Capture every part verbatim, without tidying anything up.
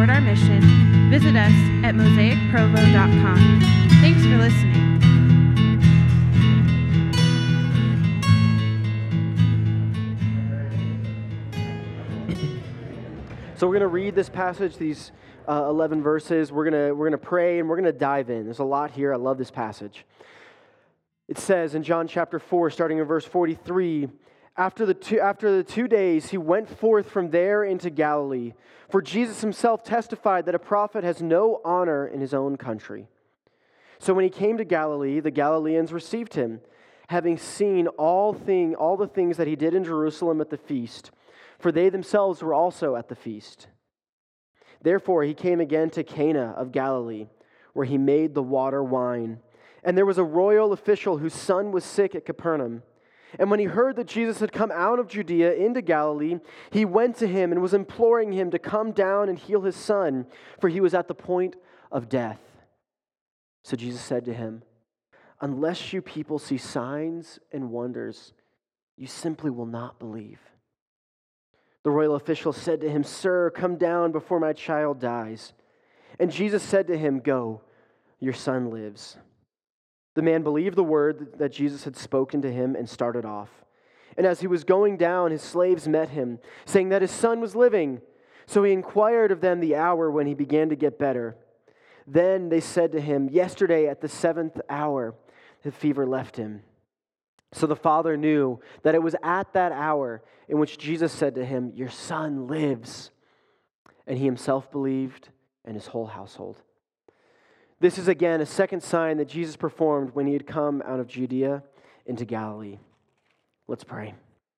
support our mission, visit us at mosaic provo dot com. Thanks for listening. So we're going to read this passage, these uh, eleven verses. We're going to we're going to pray, and we're going to dive in. There's a lot here. I love this passage. It says in John chapter four, starting in verse forty-three, after the two, after the two days, he went forth from there into Galilee. For Jesus himself testified that a prophet has no honor in his own country. So when he came to Galilee, the Galileans received him, having seen all thing, all the things that he did in Jerusalem at the feast. For they themselves were also at the feast. Therefore he came again to Cana of Galilee, where he made the water wine. And there was a royal official whose son was sick at Capernaum. And when he heard that Jesus had come out of Judea into Galilee, he went to him and was imploring him to come down and heal his son, for he was at the point of death. So Jesus said to him, "Unless you people see signs and wonders, you simply will not believe." The royal official said to him, "Sir, come down before my child dies." And Jesus said to him, "Go, your son lives." The man believed the word that Jesus had spoken to him and started off. And as he was going down, his slaves met him, saying that his son was living. So he inquired of them the hour when he began to get better. Then they said to him, "Yesterday at the seventh hour, the fever left him." So the father knew that it was at that hour in which Jesus said to him, "Your son lives." And he himself believed, and his whole household. This is again a second sign that Jesus performed when he had come out of Judea into Galilee. Let's pray.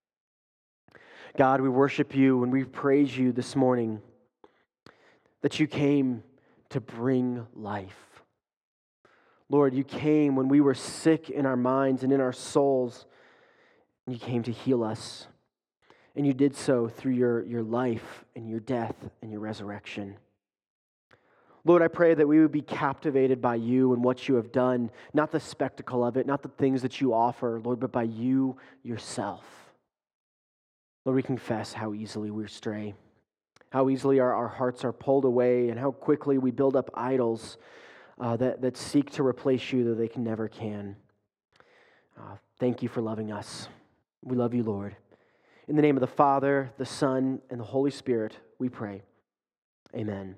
God, we worship you and we praise you this morning that you came to bring life. Lord, you came when we were sick in our minds and in our souls, and you came to heal us. And you did so through your, your life and your death and your resurrection. Lord, I pray that we would be captivated by you and what you have done, not the spectacle of it, not the things that you offer, Lord, but by you yourself. Lord, we confess how easily we stray, how easily our, our hearts are pulled away, and how quickly we build up idols Uh, that, that seek to replace you, though they can never can. Uh, thank you for loving us. We love you, Lord. In the name of the Father, the Son, and the Holy Spirit, we pray. Amen.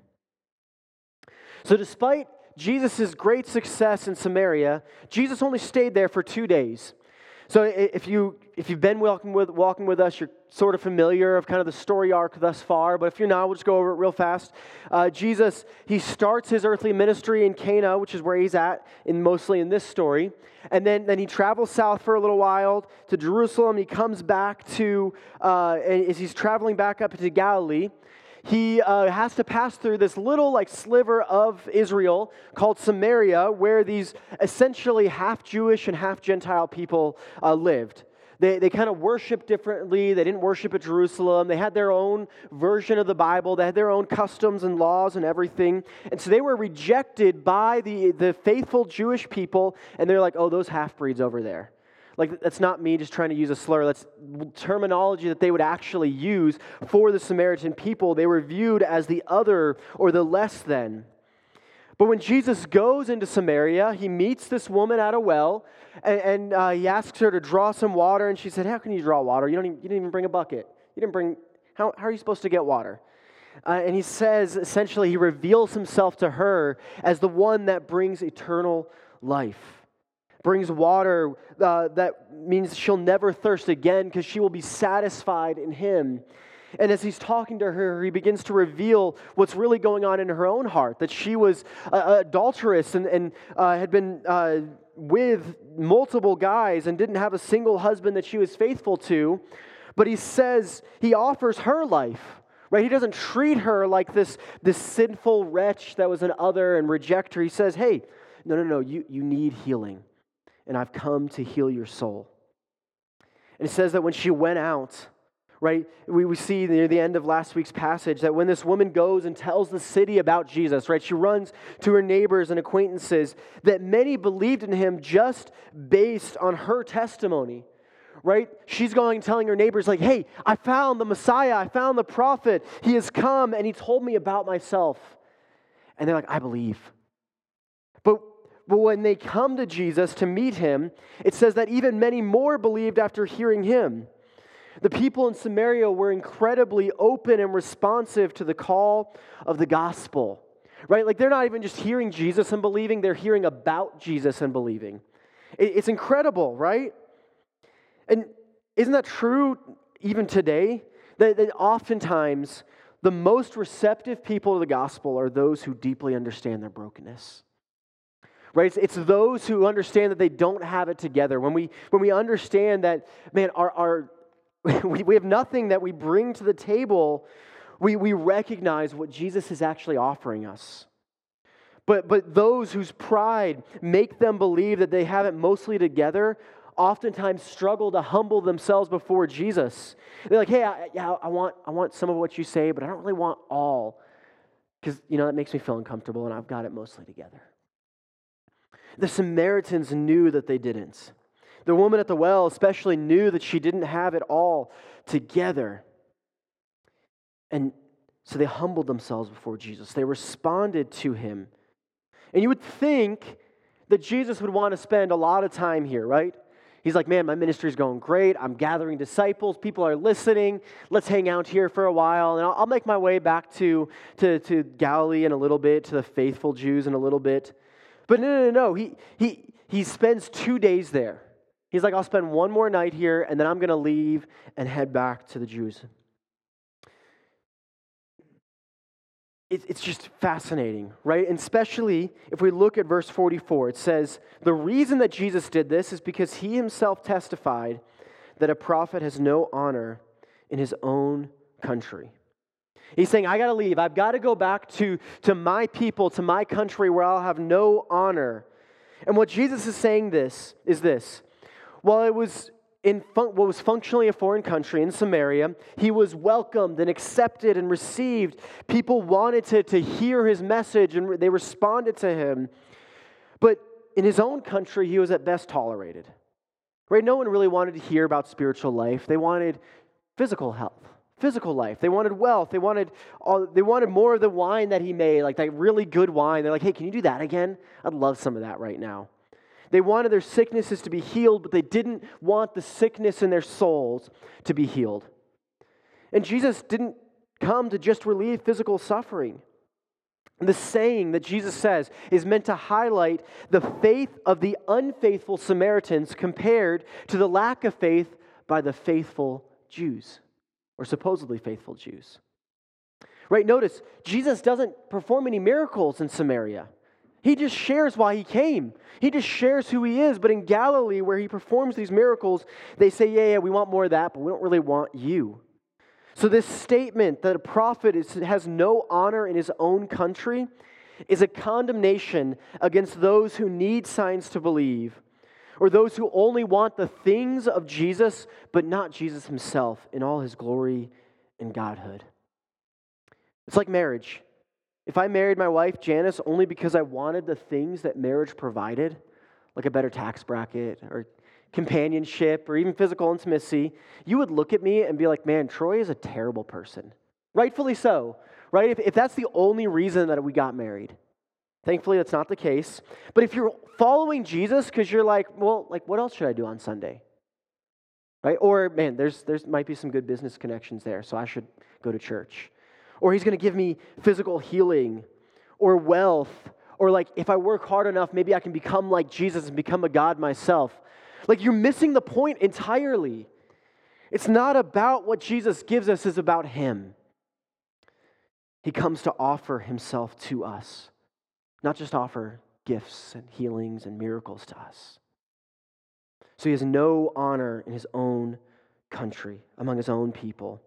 So despite Jesus' great success in Samaria, Jesus only stayed there for two days. So if, you, if you've been walking with, walking with us, you're sort of familiar of kind of the story arc thus far. But if you're not, we'll just go over it real fast. Uh, Jesus, he starts his earthly ministry in Cana, which is where he's at, in mostly in this story. And then, then he travels south for a little while to Jerusalem. He comes back to, uh, and as he's traveling back up to Galilee, he uh, has to pass through this little like sliver of Israel called Samaria, where these essentially half Jewish and half Gentile people uh, lived. They they kind of worshiped differently. They didn't worship at Jerusalem. They had their own version of the Bible. They had their own customs and laws and everything. And so they were rejected by the, the faithful Jewish people. And they're like, "Oh, those half-breeds over there." Like, that's not me just trying to use a slur. That's terminology that they would actually use for the Samaritan people. They were viewed as the other or the less than. But when Jesus goes into Samaria, he meets this woman at a well, and, and uh, he asks her to draw some water. And she said, "How can you draw water? You don't even, you didn't even bring a bucket. You didn't bring. How, how are you supposed to get water?" Uh, and he says, essentially, he reveals himself to her as the one that brings eternal life. Brings water uh, that means she'll never thirst again because she will be satisfied in him. And as he's talking to her, he begins to reveal what's really going on in her own heart, that she was uh, adulterous and, and uh, had been uh, with multiple guys and didn't have a single husband that she was faithful to. But he says he offers her life. Right? He doesn't treat her like this, this sinful wretch that was an other and reject her. He says, "Hey, no, no, no, you, you need healing. And I've come to heal your soul." And it says that when she went out, right, we, we see near the end of last week's passage that when this woman goes and tells the city about Jesus, right, she runs to her neighbors and acquaintances, that many believed in him just based on her testimony. right? She's going and telling her neighbors like, hey, I found the Messiah. I found the prophet. He has come and he told me about myself. And they're like, I believe. But, but when they come to Jesus to meet him, it says that even many more believed after hearing him. The people in Samaria were incredibly open and responsive to the call of the gospel, right? Like they're not even just hearing Jesus and believing, they're hearing about Jesus and believing. It's incredible, right? And isn't that true even today? That, that oftentimes the most receptive people to the gospel are those who deeply understand their brokenness. Right? It's, it's those who understand that they don't have it together. When we when we understand that, man, our, our we, we have nothing that we bring to the table, we, we recognize what Jesus is actually offering us. But but those whose pride make them believe that they have it mostly together oftentimes struggle to humble themselves before Jesus. They're like, hey, I, yeah, I want I want some of what you say, but I don't really want all. Because, you know, that makes me feel uncomfortable and I've got it mostly together. The Samaritans knew that they didn't. The woman at the well especially knew that she didn't have it all together. And so they humbled themselves before Jesus. They responded to him. And you would think that Jesus would want to spend a lot of time here, right? He's like, man, my ministry's going great. I'm gathering disciples. People are listening. Let's hang out here for a while. And I'll, I'll make my way back to, to, to Galilee in a little bit, to the faithful Jews in a little bit. But no, no, no, no. He, he, he spends two days there. He's like, I'll spend one more night here, and then I'm going to leave and head back to the Jews. It's just fascinating, right? And especially if we look at verse forty-four, it says, the reason that Jesus did this is because he himself testified that a prophet has no honor in his own country. He's saying, I got to leave. I've got to go back to, to my people, to my country where I'll have no honor. And what Jesus is saying this is this. While it was in fun- what was functionally a foreign country in Samaria, he was welcomed and accepted and received. People wanted to, to hear his message and re- they responded to him. But in his own country, he was at best tolerated. Right? No one really wanted to hear about spiritual life. They wanted physical health, physical life. They wanted wealth. They wanted all, they wanted more of the wine that he made, like that really good wine. They're like, hey, can you do that again? I'd love some of that right now. They wanted their sicknesses to be healed, but they didn't want the sickness in their souls to be healed. And Jesus didn't come to just relieve physical suffering. The saying that Jesus says is meant to highlight the faith of the unfaithful Samaritans compared to the lack of faith by the faithful Jews, or supposedly faithful Jews. Right? Notice, Jesus doesn't perform any miracles in Samaria. He just shares why he came. He just shares who he is. But in Galilee, where he performs these miracles, they say, yeah, yeah, we want more of that, but we don't really want you. So this statement that a prophet is, has no honor in his own country is a condemnation against those who need signs to believe, or those who only want the things of Jesus, but not Jesus himself in all his glory and godhood. It's like marriage. If I married my wife, Janice, only because I wanted the things that marriage provided, like a better tax bracket or companionship or even physical intimacy, you would look at me and be like, man, Troy is a terrible person. Rightfully so, right? If, if that's the only reason that we got married. Thankfully, that's not the case. But if you're following Jesus because you're like, well, like what else should I do on Sunday? Right? Or, man, there's there's might be some good business connections there, so I should go to church. Or he's going to give me physical healing or wealth. Or like if I work hard enough, maybe I can become like Jesus and become a God myself. Like you're missing the point entirely. It's not about what Jesus gives us, it's about him. He comes to offer himself to us, not just offer gifts and healings and miracles to us. So he has no honor in his own country, among his own people.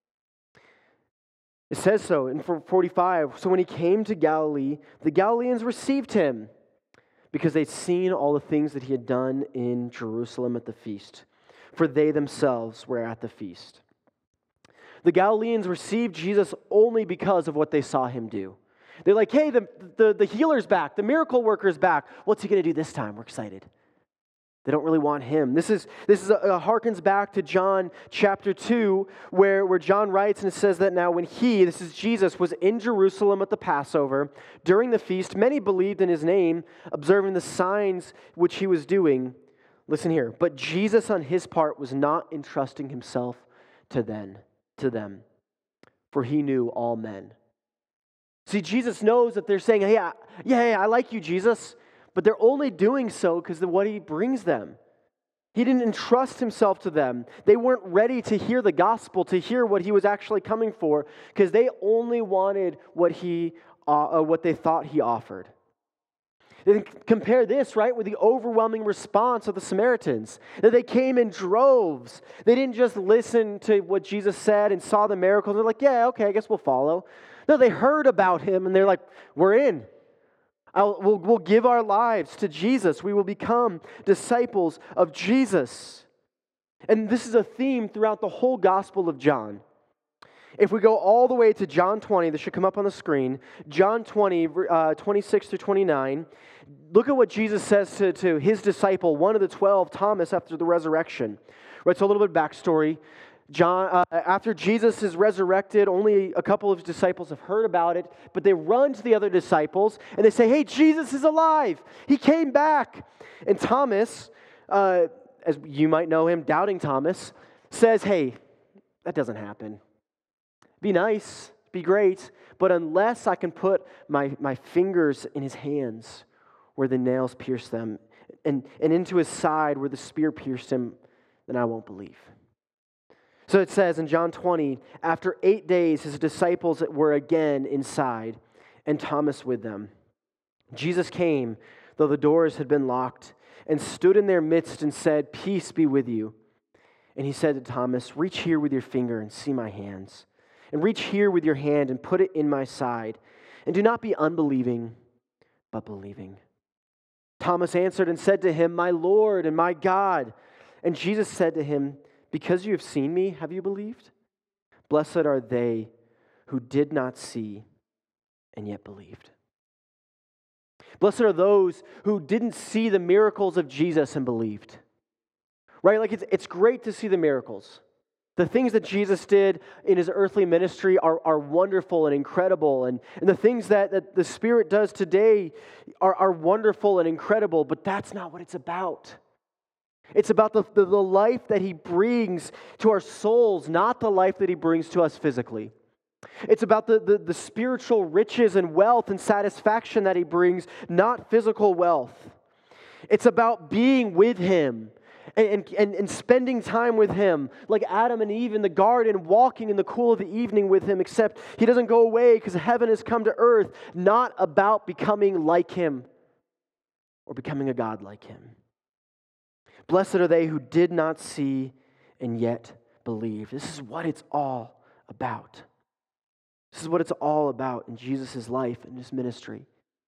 It says so in forty-five, so when he came to Galilee, the Galileans received him because they'd seen all the things that he had done in Jerusalem at the feast, for they themselves were at the feast. The Galileans received Jesus only because of what they saw him do. They're like, hey, the, the, the healer's back, the miracle worker's back. What's he going to do this time? We're excited. They don't really want him. This is this is a, a harkens back to John chapter two, where, where John writes and it says that now when he, this is Jesus, was in Jerusalem at the Passover, during the feast, many believed in his name, observing the signs which he was doing. Listen here. But Jesus on his part was not entrusting himself to them, to them, for he knew all men. See, Jesus knows that they're saying, hey, I, yeah, yeah, I like you, Jesus. But they're only doing so because of what he brings them. He didn't entrust himself to them. They weren't ready to hear the gospel, to hear what he was actually coming for, because they only wanted what he, uh, what they thought he offered. Then compare this, right, with the overwhelming response of the Samaritans. That they came in droves. They didn't just listen to what Jesus said and saw the miracles. They're like, yeah, okay, I guess we'll follow. No, they heard about him and they're like, we're in. I'll, we'll, we'll give our lives to Jesus. We will become disciples of Jesus. And this is a theme throughout the whole Gospel of John. If we go all the way to John twenty, this should come up on the screen, John twenty, uh, twenty-six through twenty-nine, look at what Jesus says to, to his disciple, one of the twelve, Thomas, after the resurrection. Right, so a little bit of backstory. John, uh, after Jesus is resurrected, only a couple of his disciples have heard about it, but they run to the other disciples and they say, hey, Jesus is alive. He came back. And Thomas, uh, as you might know him, Doubting Thomas, says, hey, that doesn't happen. Be nice, be great, but unless I can put my, my fingers in his hands where the nails pierced them and, and into his side where the spear pierced him, then I won't believe. So it says in John twenty, after eight days, his disciples were again inside, and Thomas with them. Jesus came, though the doors had been locked, and stood in their midst and said, peace be with you. And he said to Thomas, reach here with your finger and see my hands, and reach here with your hand and put it in my side, and do not be unbelieving, but believing. Thomas answered and said to him, my Lord and my God. And Jesus said to him, because you have seen me, have you believed? Blessed are they who did not see and yet believed. Blessed are those who didn't see the miracles of Jesus and believed. Right? Like it's, it's great to see the miracles. The things that Jesus did in his earthly ministry are, are wonderful and incredible. And, and the things that, that the Spirit does today are, are wonderful and incredible, but that's not what it's about. It's about the, the, the life that he brings to our souls, not the life that he brings to us physically. It's about the, the, the spiritual riches and wealth and satisfaction that he brings, not physical wealth. It's about being with him and, and, and spending time with him, like Adam and Eve in the garden, walking in the cool of the evening with him, except he doesn't go away because heaven has come to earth, not about becoming like him or becoming a God like him. Blessed are they who did not see and yet believe. This is what it's all about. This is what it's all about in Jesus' life and his ministry.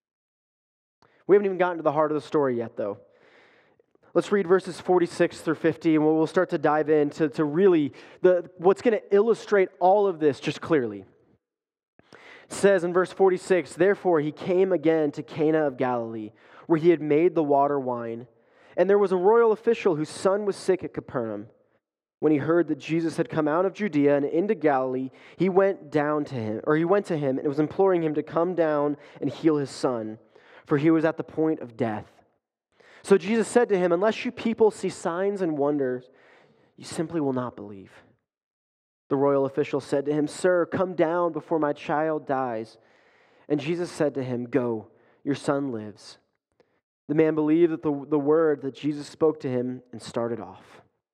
We haven't even gotten to the heart of the story yet, though. Let's read verses forty-six through fifty, and we'll start to dive into to really the what's going to illustrate all of this just clearly. It says in verse forty-six, therefore he came again to Cana of Galilee, where he had made the water wine. And there was a royal official whose son was sick at Capernaum. When he heard that Jesus had come out of Judea and into Galilee, he went down to him, or he went to him and was imploring him to come down and heal his son, for he was at the point of death. So Jesus said to him, unless you people see signs and wonders, you simply will not believe. The royal official said to him, sir, come down before my child dies. And Jesus said to him, go, your son lives. The man believed that the, the word that Jesus spoke to him and started off.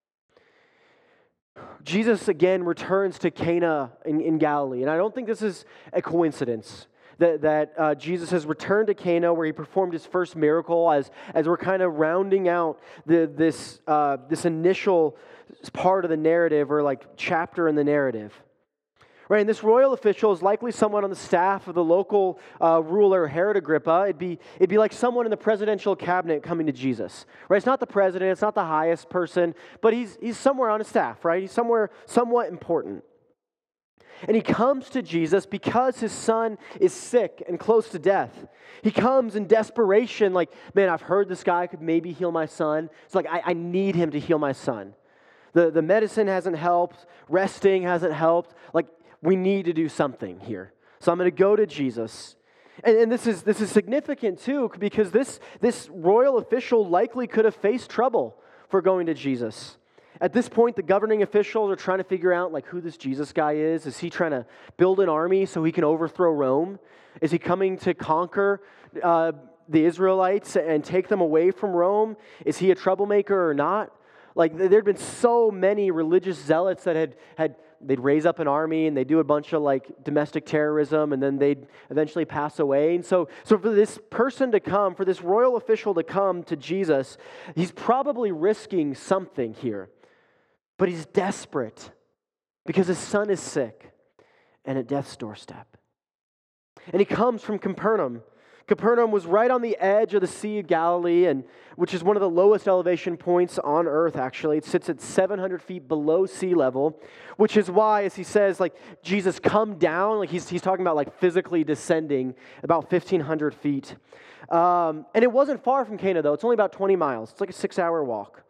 Jesus again returns to Cana in, in Galilee. And I don't think this is a coincidence that, that uh, Jesus has returned to Cana where he performed his first miracle as, as we're kind of rounding out the, this, uh, this initial part of the narrative or like chapter in the narrative. Right, and this royal official is likely someone on the staff of the local uh, ruler, Herod Agrippa. It'd be, it'd be like someone in the presidential cabinet coming to Jesus. Right, it's not the president, it's not the highest person, but he's, he's somewhere on his staff, right? He's somewhere somewhat important. And he comes to Jesus because his son is sick and close to death. He comes in desperation, like, man, I've heard this guy could maybe heal my son. It's like, I, I need him to heal my son. The, the medicine hasn't helped. Resting hasn't helped. Like, we need to do something here. So I'm going to go to Jesus. And, and this is this is significant, too, because this, this royal official likely could have faced trouble for going to Jesus. At this point, the governing officials are trying to figure out like who this Jesus guy is. Is he trying to build an army so he can overthrow Rome? Is he coming to conquer uh, the Israelites and take them away from Rome? Is he a troublemaker or not? Like there'd been so many religious zealots that had had they'd raise up an army and they'd do a bunch of like domestic terrorism and then they'd eventually pass away. And so, so for this person to come, for this royal official to come to Jesus, he's probably risking something here. But he's desperate because his son is sick and at death's doorstep. And he comes from Capernaum. Capernaum was right on the edge of the Sea of Galilee, and which is one of the lowest elevation points on earth, actually. It sits at seven hundred feet below sea level, which is why, as he says, like, Jesus, come down. Like he's, he's talking about like physically descending about fifteen hundred feet. Um, and it wasn't far from Cana, though. It's only about twenty miles. It's like a six-hour walk.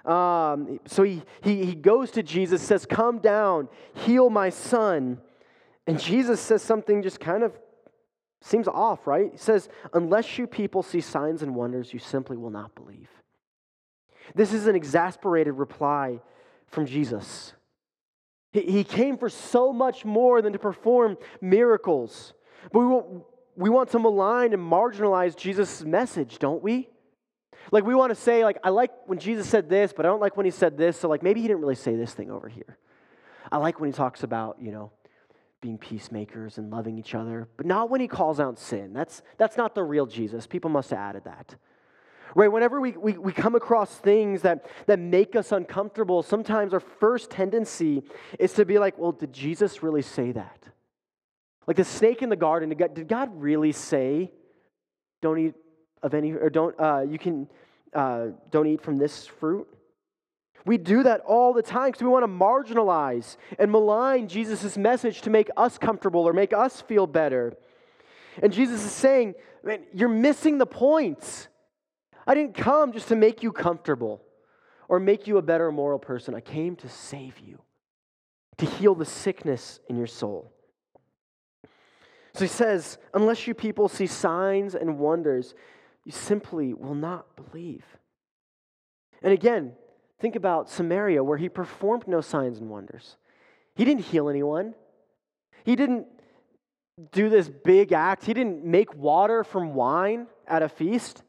Um, so he, he he goes to Jesus, says, come down, heal my son. And Jesus says something just kind of seems off, right? He says, unless you people see signs and wonders, you simply will not believe. This is an exasperated reply from Jesus. He, he came for so much more than to perform miracles. But we want, we want to malign and marginalize Jesus' message, don't we? Like we want to say, like, I like when Jesus said this, but I don't like when he said this. So like maybe he didn't really say this thing over here. I like when he talks about, you know, being peacemakers and loving each other, but not when he calls out sin. That's that's not the real Jesus. People must have added that. Right? Whenever we, we, we come across things that, that make us uncomfortable, sometimes our first tendency is to be like, well, did Jesus really say that? Like the snake in the garden, did God, did God really say, don't eat of any, or don't, uh, you can, uh, don't eat from this fruit? We do that all the time because we want to marginalize and malign Jesus' message to make us comfortable or make us feel better. And Jesus is saying, man, you're missing the point. I didn't come just to make you comfortable or make you a better moral person. I came to save you, to heal the sickness in your soul. So he says, unless you people see signs and wonders, you simply will not believe. And again, think about Samaria, where he performed no signs and wonders. He didn't heal anyone. He didn't do this big act. He didn't make water from wine at a feast.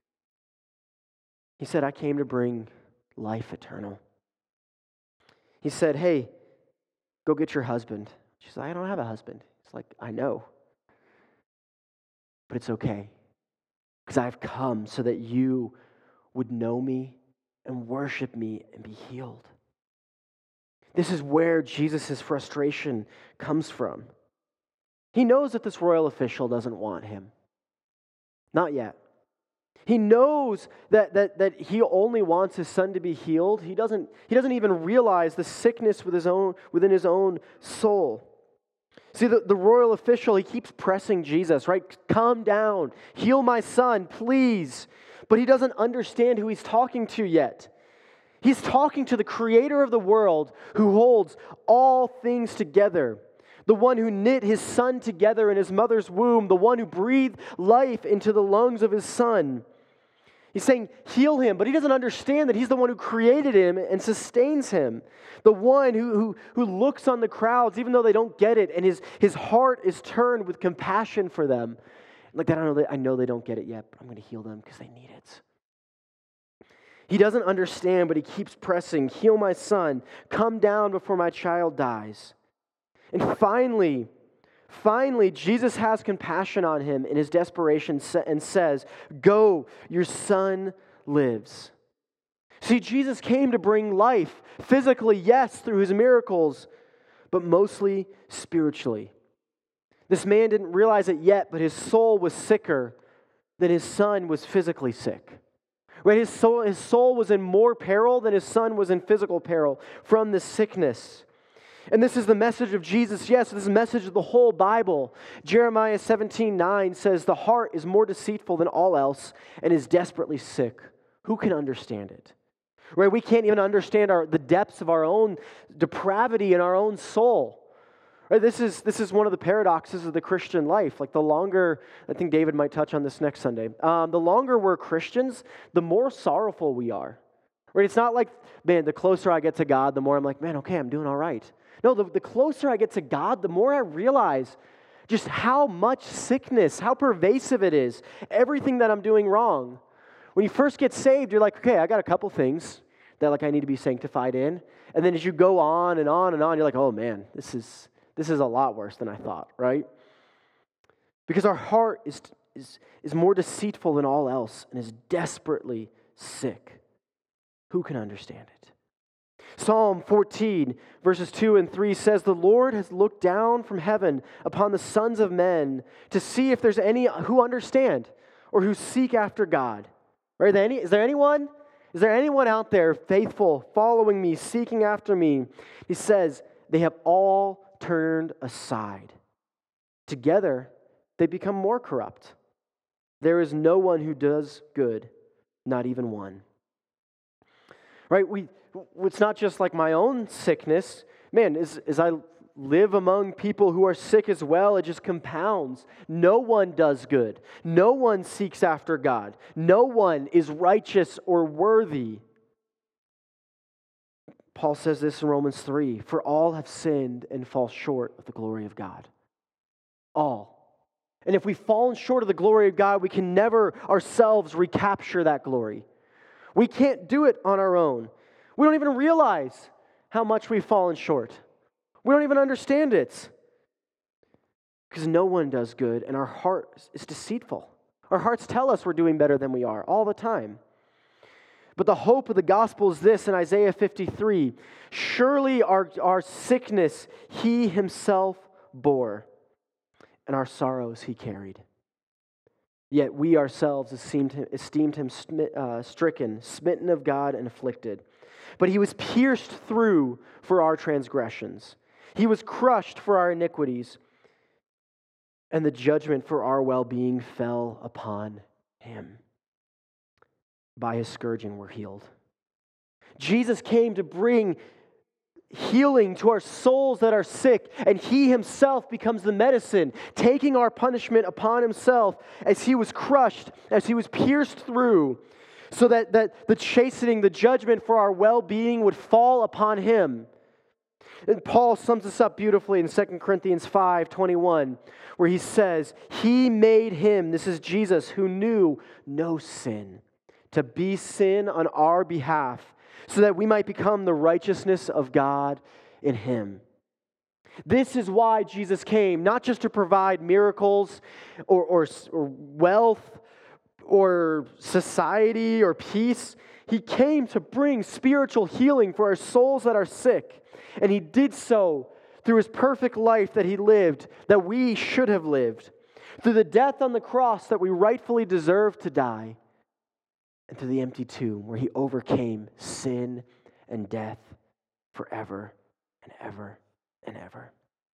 He said, I came to bring life eternal. He said, hey, go get your husband. She said, I don't have a husband. It's like, I know. But it's okay. Because I've come so that you would know me and worship me and be healed. This is where Jesus' frustration comes from. He knows that this royal official doesn't want him. Not yet. He knows that, that, that he only wants his son to be healed. He doesn't, he doesn't even realize the sickness with his own, within his own soul. See, the, the royal official, he keeps pressing Jesus, right? Calm down. Heal my son, please. But he doesn't understand who he's talking to yet. He's talking to the creator of the world who holds all things together. The one who knit his son together in his mother's womb. The one who breathed life into the lungs of his son. He's saying, heal him, but he doesn't understand that he's the one who created him and sustains him. The one who, who, who looks on the crowds, even though they don't get it, and his, his heart is turned with compassion for them. Like, I don't know, I know they don't get it yet, but I'm going to heal them because they need it. He doesn't understand, but he keeps pressing, heal my son, come down before my child dies. And finally, Finally, Jesus has compassion on him in his desperation and says, go, your son lives. See, Jesus came to bring life, physically, yes, through his miracles, but mostly spiritually. This man didn't realize it yet, but his soul was sicker than his son was physically sick. Right? His soul, his soul was in more peril than his son was in physical peril from this sickness. And this is the message of Jesus. Yes, this is the message of the whole Bible. Jeremiah seventeen nine says, the heart is more deceitful than all else and is desperately sick. Who can understand it? Right? We can't even understand our, the depths of our own depravity in our own soul. Right? This is, this is one of the paradoxes of the Christian life. Like the longer, I think David might touch on this next Sunday, um, the longer we're Christians, the more sorrowful we are. Right? It's not like, man, the closer I get to God, the more I'm like, man, okay, I'm doing all right. No, the, the closer I get to God, the more I realize just how much sickness, how pervasive it is, everything that I'm doing wrong. When you first get saved, you're like, okay, I got a couple things that like I need to be sanctified in. And then as you go on and on and on, you're like, oh man, this is this is a lot worse than I thought, right? Because our heart is is is more deceitful than all else and is desperately sick. Who can understand it? Psalm fourteen, verses two and three says, the Lord has looked down from heaven upon the sons of men to see if there's any who understand or who seek after God. Right? Any, is there anyone? Is there anyone out there faithful, following me, seeking after me? He says, they have all turned aside. Together, they become more corrupt. There is no one who does good, not even one. Right? We, it's not just like my own sickness. Man, as, as I live among people who are sick as well, it just compounds. No one does good. No one seeks after God. No one is righteous or worthy. Paul says this in Romans three, for all have sinned and fall short of the glory of God. All. And if we've fallen short of the glory of God, we can never ourselves recapture that glory. We can't do it on our own. We don't even realize how much we've fallen short. We don't even understand it. Because no one does good, and our heart is deceitful. Our hearts tell us we're doing better than we are all the time. But the hope of the gospel is this in Isaiah fifty-three. Surely our, our sickness he himself bore, and our sorrows he carried. Yet we ourselves esteemed him, esteemed him uh, stricken, smitten of God, and afflicted. But he was pierced through for our transgressions. He was crushed for our iniquities. And the judgment for our well-being fell upon him. By his scourging we're healed. Jesus came to bring healing to our souls that are sick, and he himself becomes the medicine, taking our punishment upon himself as he was crushed, as he was pierced through, so that, that the chastening, the judgment for our well-being would fall upon him. And Paul sums this up beautifully in Second Corinthians five twenty-one, where he says, he made him, this is Jesus, who knew no sin, to be sin on our behalf, so that we might become the righteousness of God in him. This is why Jesus came, not just to provide miracles or, or, or wealth or society or peace. He came to bring spiritual healing for our souls that are sick. And he did so through his perfect life that he lived, that we should have lived, through the death on the cross that we rightfully deserve to die, and through the empty tomb where he overcame sin and death forever and ever and ever.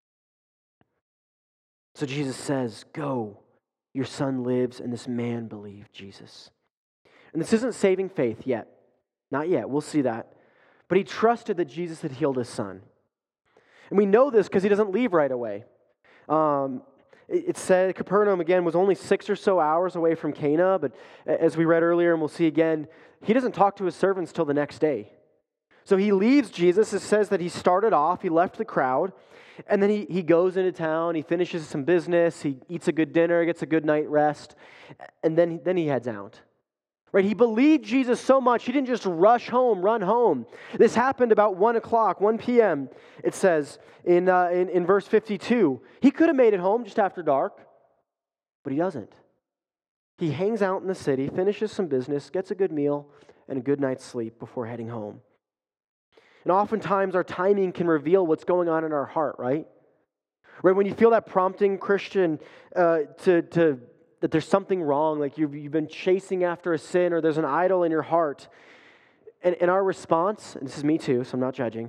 So Jesus says, go, your son lives, and this man believed Jesus. And this isn't saving faith yet. Not yet. We'll see that. But he trusted that Jesus had healed his son. And we know this because he doesn't leave right away. Um, it, it said Capernaum, again, was only six or so hours away from Cana, but as we read earlier, and we'll see again, he doesn't talk to his servants till the next day. So he leaves Jesus. It says that he started off, he left the crowd, and then he, he goes into town, he finishes some business, he eats a good dinner, gets a good night rest, and then, then he heads out. Right? He believed Jesus so much, he didn't just rush home, run home. This happened about one o'clock, one p.m., it says in, uh, in, in verse fifty-two. He could have made it home just after dark, but he doesn't. He hangs out in the city, finishes some business, gets a good meal, and a good night's sleep before heading home. And oftentimes our timing can reveal what's going on in our heart, right? Right, when you feel that prompting, Christian, uh, to to that there's something wrong, like you've, you've been chasing after a sin or there's an idol in your heart. And, and our response, and this is me too, so I'm not judging,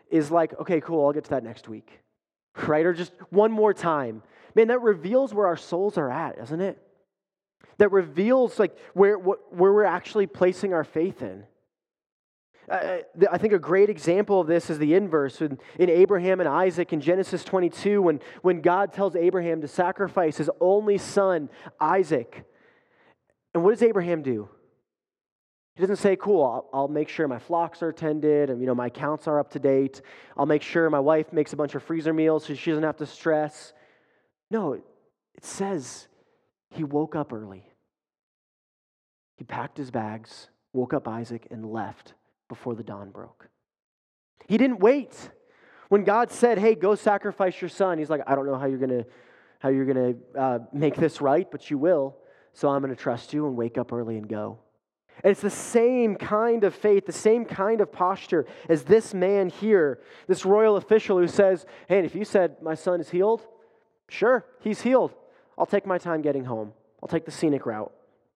is like, okay, cool, I'll get to that next week, right? Or just one more time. Man, that reveals where our souls are at, doesn't it? That reveals like where what, where we're actually placing our faith in. Uh, I think a great example of this is the inverse in, in Abraham and Isaac in Genesis twenty-two, when, when God tells Abraham to sacrifice his only son, Isaac. And what does Abraham do? He doesn't say, cool, I'll, I'll make sure my flocks are tended and, you know, my accounts are up to date. I'll make sure my wife makes a bunch of freezer meals so she doesn't have to stress. No, it says he woke up early. He packed his bags, woke up Isaac, and left before the dawn broke. He didn't wait. When God said, hey, go sacrifice your son, he's like, I don't know how you're going to how you're going to uh, make this right, but you will. So I'm going to trust you and wake up early and go. And it's the same kind of faith, the same kind of posture as this man here, this royal official who says, hey, if you said my son is healed, sure, he's healed. I'll take my time getting home. I'll take the scenic route.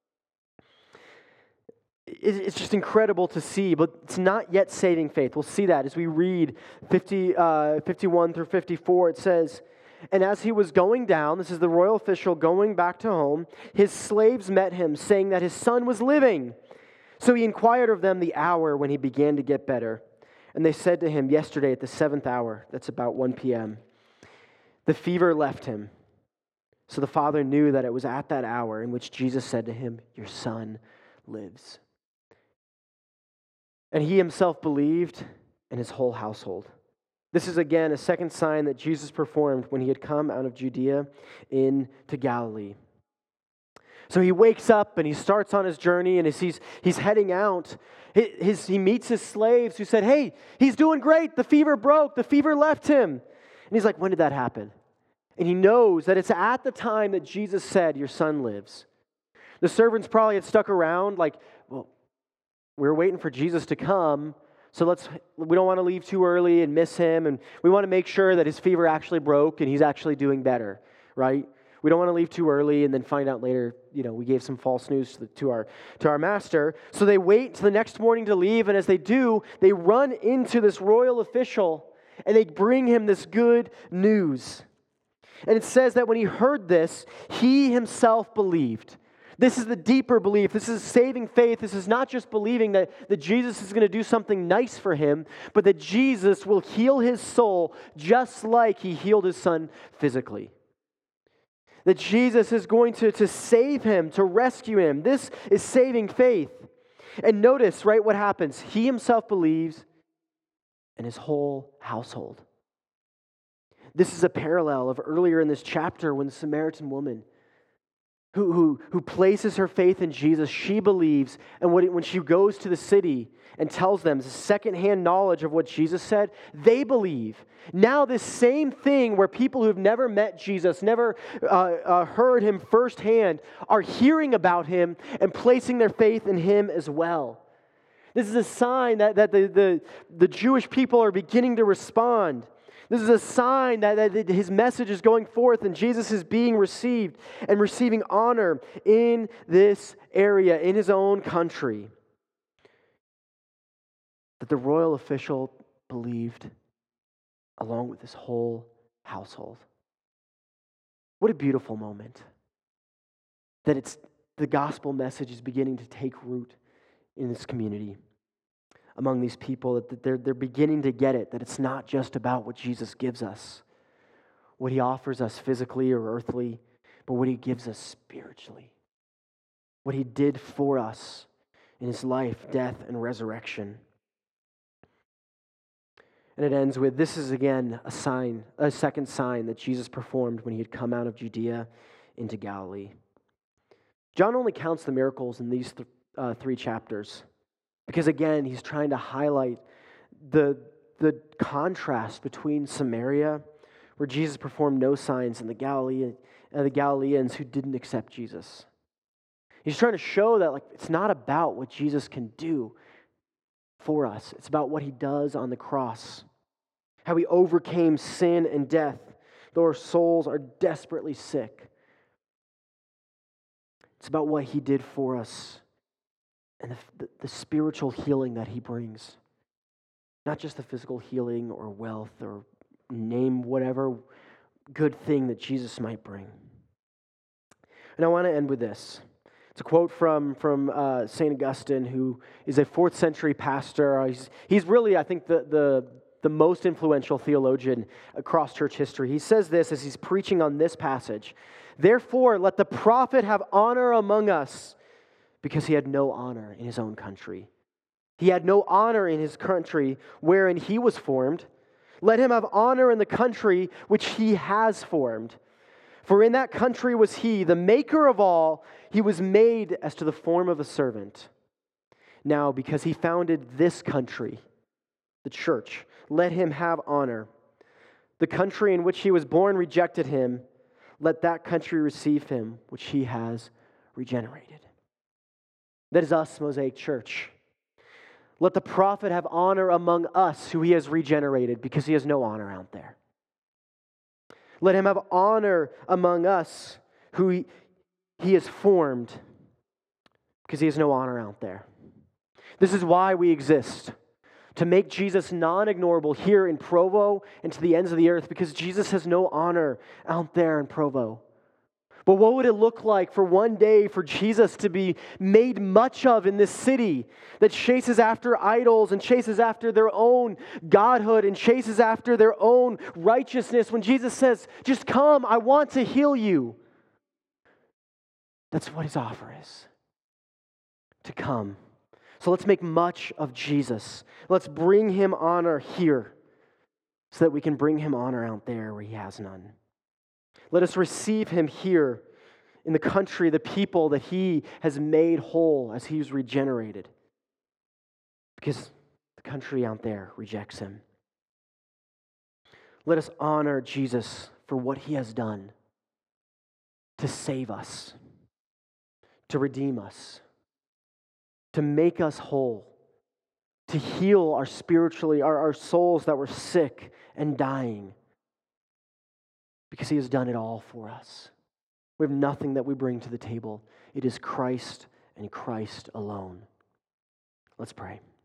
It's just incredible to see, but it's not yet saving faith. We'll see that as we read fifty, uh, fifty-one through fifty-four. It says, and as he was going down, this is the royal official going back to home, his slaves met him, saying that his son was living. So he inquired of them the hour when he began to get better. And they said to him, yesterday at the seventh hour, that's about one p.m., the fever left him. So the father knew that it was at that hour in which Jesus said to him, your son lives. And he himself believed, and his whole household. This is again a second sign that Jesus performed when he had come out of Judea into Galilee. So he wakes up and he starts on his journey, and as he's, he's heading out, his, he meets his slaves who said, hey, he's doing great. The fever broke. The fever left him. And he's like, when did that happen? And he knows that it's at the time that Jesus said, your son lives. The servants probably had stuck around like, well, we're waiting for Jesus to come, so let's we don't want to leave too early and miss him, and we want to make sure that his fever actually broke and he's actually doing better, right? We don't want to leave too early and then find out later, you know, we gave some false news to, the, to our to our master. So they wait till the next morning to leave, and as they do, they run into this royal official and they bring him this good news. And it says that when he heard this, he himself believed. This is the deeper belief. This is saving faith. This is not just believing that, that Jesus is going to do something nice for him, but that Jesus will heal his soul just like he healed his son physically. That Jesus is going to, to save him, to rescue him. This is saving faith. And notice, right, what happens. He himself believes, and his whole household. This is a parallel of earlier in this chapter when the Samaritan woman Who, who, who places her faith in Jesus, she believes, and when, when she goes to the city and tells them the secondhand knowledge of what Jesus said, they believe. Now this same thing where people who've never met Jesus, never uh, uh, heard him firsthand, are hearing about him and placing their faith in him as well. This is a sign that, that the, the, the Jewish people are beginning to respond. This is a sign that, that his message is going forth and Jesus is being received and receiving honor in this area, in his own country. That the royal official believed along with his whole household. What a beautiful moment. That it's the gospel message is beginning to take root in this community. Among these people, that they're, they're beginning to get it, that it's not just about what Jesus gives us, what he offers us physically or earthly, but what he gives us spiritually. What he did for us in his life, death, and resurrection. And it ends with, this is again a sign, a second sign that Jesus performed when he had come out of Judea into Galilee. John only counts the miracles in these th- uh, three chapters. Because again, he's trying to highlight the, the contrast between Samaria, where Jesus performed no signs, and the Galilean, uh, the Galileans who didn't accept Jesus. He's trying to show that like it's not about what Jesus can do for us. It's about what he does on the cross. How he overcame sin and death, though our souls are desperately sick. It's about what he did for us. And the, the, the spiritual healing that he brings. Not just the physical healing or wealth or name whatever good thing that Jesus might bring. And I want to end with this. It's a quote from, from uh, Saint Augustine, who is a fourth century pastor. He's, he's really, I think, the, the, the most influential theologian across church history. He says this as he's preaching on this passage. Therefore, let the prophet have honor among us, because he had no honor in his own country. He had no honor in his country wherein he was formed. Let him have honor in the country which he has formed. For in that country was he, the maker of all. He was made as to the form of a servant. Now, because he founded this country, the church, let him have honor. The country in which he was born rejected him. Let that country receive him, which he has regenerated. That is us, Mosaic Church. Let the prophet have honor among us who he has regenerated, because he has no honor out there. Let him have honor among us who he, he has formed, because he has no honor out there. This is why we exist, to make Jesus non-ignorable here in Provo and to the ends of the earth, because Jesus has no honor out there in Provo. But what would it look like for one day for Jesus to be made much of in this city that chases after idols and chases after their own godhood and chases after their own righteousness, when Jesus says, just come, I want to heal you? That's what his offer is, to come. So let's make much of Jesus. Let's bring him honor here so that we can bring him honor out there where he has none. Let us receive him here in the country, the people that he has made whole as he's regenerated. Because the country out there rejects him. Let us honor Jesus for what he has done to save us, to redeem us, to make us whole, to heal our spiritually, our, our souls that were sick and dying. Because he has done it all for us. We have nothing that we bring to the table. It is Christ and Christ alone. Let's pray.